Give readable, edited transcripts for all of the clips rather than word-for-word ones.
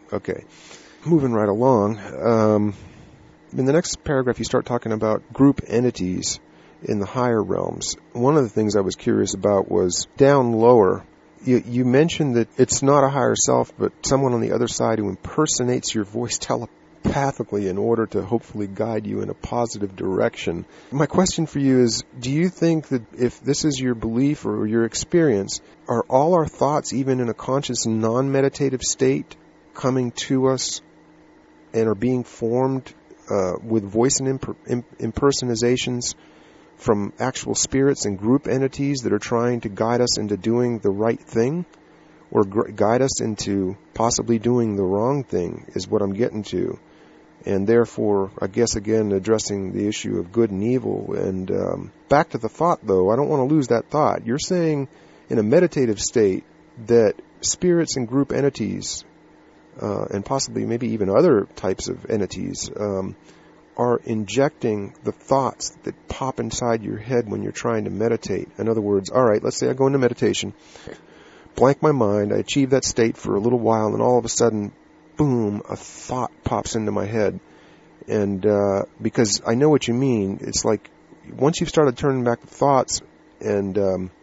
Okay. Moving right along. In the next paragraph, you start talking about group entities in the higher realms. One of the things I was curious about was down lower. You mentioned that it's not a higher self, but someone on the other side who impersonates your voice telepathically in order to hopefully guide you in a positive direction. My question for you is, do you think that if this is your belief or your experience, are all our thoughts, even in a conscious, non-meditative state, coming to us and are being formed with voice and impersonations from actual spirits and group entities that are trying to guide us into doing the right thing or guide us into possibly doing the wrong thing is what I'm getting to. And therefore, I guess, again, addressing the issue of good and evil. And back to the thought, though, I don't want to lose that thought. You're saying in a meditative state that spirits and group entities, and possibly maybe even other types of entities, are injecting the thoughts that pop inside your head when you're trying to meditate. In other words, all right, let's say I go into meditation, blank my mind, I achieve that state for a little while, and all of a sudden, boom, a thought pops into my head. And because I know what you mean, it's like once you've started turning back the thoughts and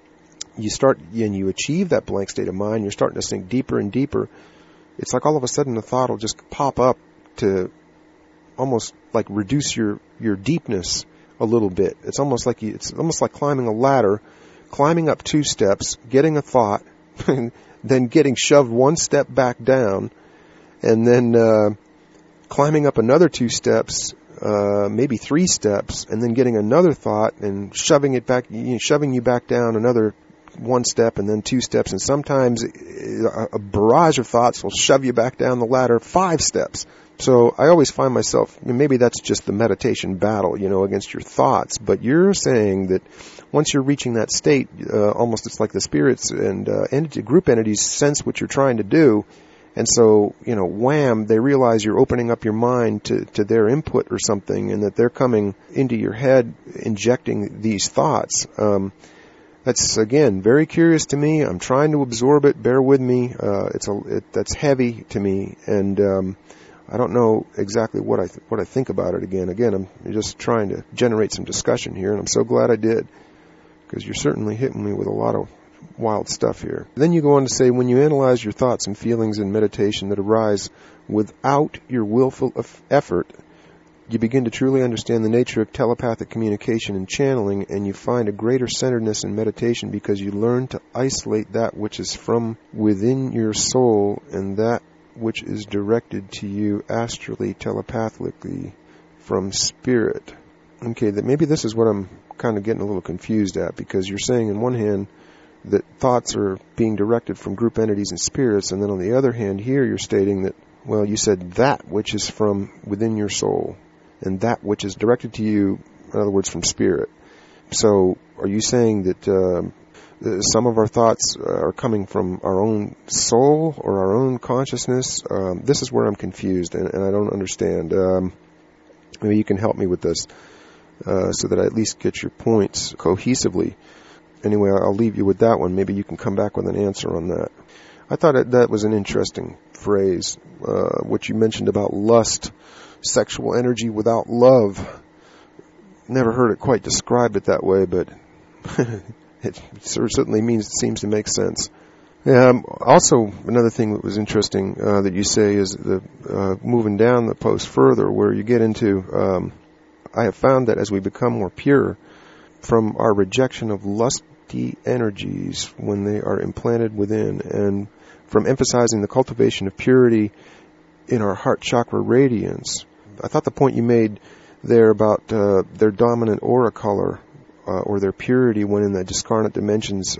you achieve that blank state of mind, you're starting to sink deeper and deeper. It's like all of a sudden the thought will just pop up to almost like reduce your deepness a little bit. It's almost like climbing a ladder, climbing up 2 steps, getting a thought, and then getting shoved 1 step back down, and then climbing up another 2 steps, maybe 3 steps, and then getting another thought and shoving you back down another 1 step and then 2 steps, and sometimes a barrage of thoughts will shove you back down the ladder 5 steps. So I always find myself, maybe that's just the meditation battle, against your thoughts, but you're saying that once you're reaching that state, almost it's like the spirits and group entities sense what you're trying to do, and so, wham, they realize you're opening up your mind to their input or something, and that they're coming into your head, injecting these thoughts. That's, again, very curious to me. I'm trying to absorb it. Bear with me. That's heavy to me, and I don't know exactly what I think about it. Again, I'm just trying to generate some discussion here, and I'm so glad I did, because you're certainly hitting me with a lot of wild stuff here. Then you go on to say, when you analyze your thoughts and feelings in meditation that arise without your willful effort, you begin to truly understand the nature of telepathic communication and channeling, and you find a greater centeredness in meditation because you learn to isolate that which is from within your soul and that which is directed to you astrally, telepathically, from spirit. Okay, that maybe this is what I'm kind of getting a little confused at, because you're saying on one hand that thoughts are being directed from group entities and spirits, and then on the other hand here you're stating that, well, you said that which is from within your soul and that which is directed to you, in other words, from spirit. So are you saying that some of our thoughts are coming from our own soul or our own consciousness? This is where I'm confused and I don't understand. Maybe you can help me with this so that I at least get your points cohesively. Anyway, I'll leave you with that one. Maybe you can come back with an answer on that. I thought that was an interesting phrase, what you mentioned about lust, sexual energy without love. Never heard it quite described it that way, but it certainly seems to make sense. Also, another thing that was interesting that you say is moving down the post further, where you get into, I have found that as we become more pure from our rejection of lusty energies when they are implanted within, and from emphasizing the cultivation of purity in our heart chakra radiance. I thought the point you made there about their dominant aura color or their purity when in the discarnate dimensions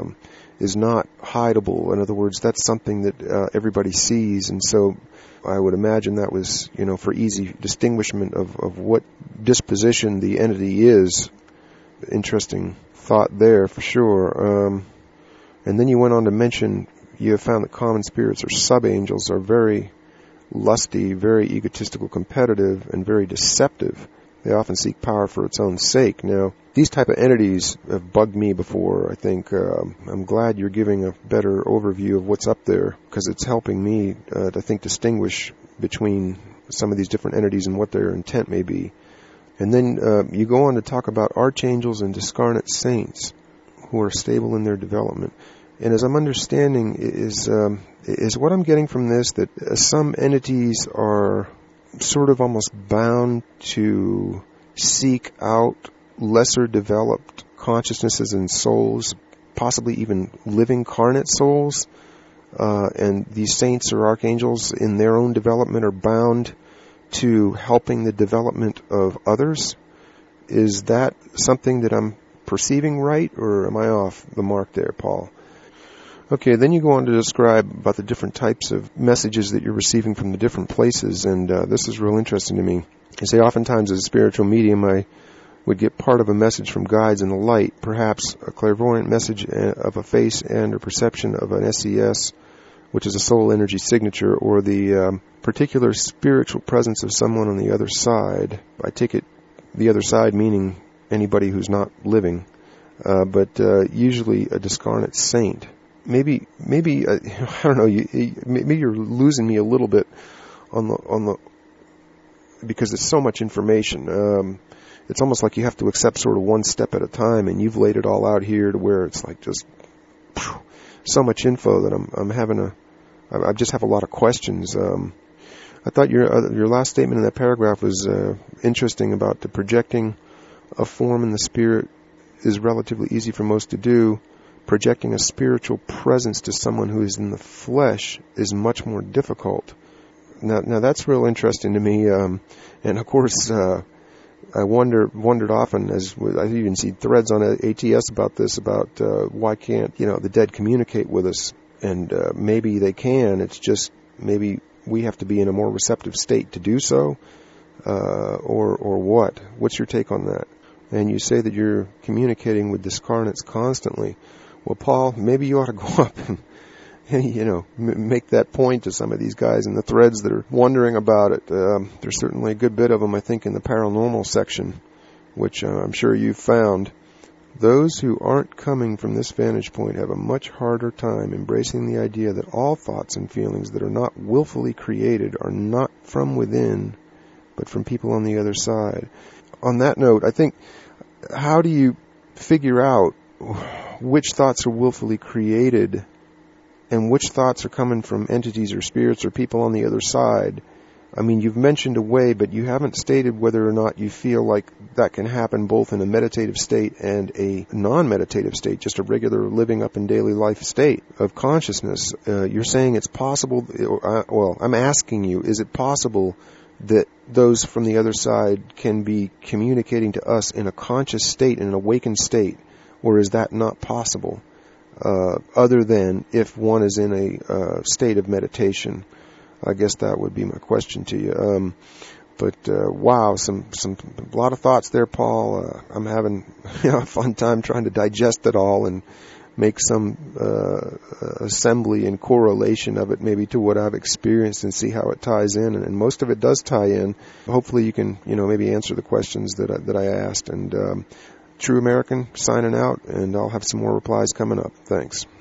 is not hideable. In other words, that's something that everybody sees, and so I would imagine that was, for easy distinguishment of what disposition the entity is. Interesting thought there, for sure. And then you went on to mention you have found that common spirits or sub-angels are very lusty, very egotistical, competitive, and very deceptive. They often seek power for its own sake. Now, these type of entities have bugged me before. I think I'm glad you're giving a better overview of what's up there, because it's helping me to think distinguish between some of these different entities and what their intent may be. And then you go on to talk about archangels and discarnate saints who are stable in their development. And as I'm understanding, is what I'm getting from this that some entities are sort of almost bound to seek out lesser developed consciousnesses and souls, possibly even living incarnate souls, and these saints or archangels in their own development are bound to helping the development of others. Is that something that I'm perceiving right, or am I off the mark there, Paul? Okay, then you go on to describe about the different types of messages that you're receiving from the different places, and this is real interesting to me. You say oftentimes as a spiritual medium I would get part of a message from guides in the light, perhaps a clairvoyant message of a face and or perception of an SES, which is a soul energy signature, or the particular spiritual presence of someone on the other side. I take it the other side meaning anybody who's not living, but usually a discarnate saint. Maybe I don't know. Maybe you're losing me a little bit on the because it's so much information. It's almost like you have to accept sort of one step at a time, and you've laid it all out here to where it's like just so much info that I just have a lot of questions. I thought your last statement in that paragraph was interesting about the projecting a form in the spirit is relatively easy for most to do. Projecting a spiritual presence to someone who is in the flesh is much more difficult. Now that's real interesting to me. And of course, I wondered often, as I even see threads on ATS about this, about why can't the dead communicate with us? And maybe they can. It's just maybe we have to be in a more receptive state to do so, or what? What's your take on that? And you say that you're communicating with discarnates constantly. Well, Paul, maybe you ought to go up and make that point to some of these guys in the threads that are wondering about it. There's certainly a good bit of them, I think, in the paranormal section, which I'm sure you've found. Those who aren't coming from this vantage point have a much harder time embracing the idea that all thoughts and feelings that are not willfully created are not from within, but from people on the other side. On that note, I think, how do you figure out which thoughts are willfully created and which thoughts are coming from entities or spirits or people on the other side? I mean, you've mentioned a way, but you haven't stated whether or not you feel like that can happen both in a meditative state and a non-meditative state, just a regular living up in daily life state of consciousness. You're saying it's possible, well, I'm asking you, is it possible that those from the other side can be communicating to us in a conscious state, in an awakened state, or is that not possible, other than if one is in a state of meditation? I guess that would be my question to you. But wow, a lot of thoughts there, Paul. I'm having a fun time trying to digest it all and make some assembly and correlation of it, maybe to what I've experienced, and see how it ties in. And most of it does tie in. Hopefully, you can maybe answer the questions that I asked. And True American signing out, and I'll have some more replies coming up. Thanks.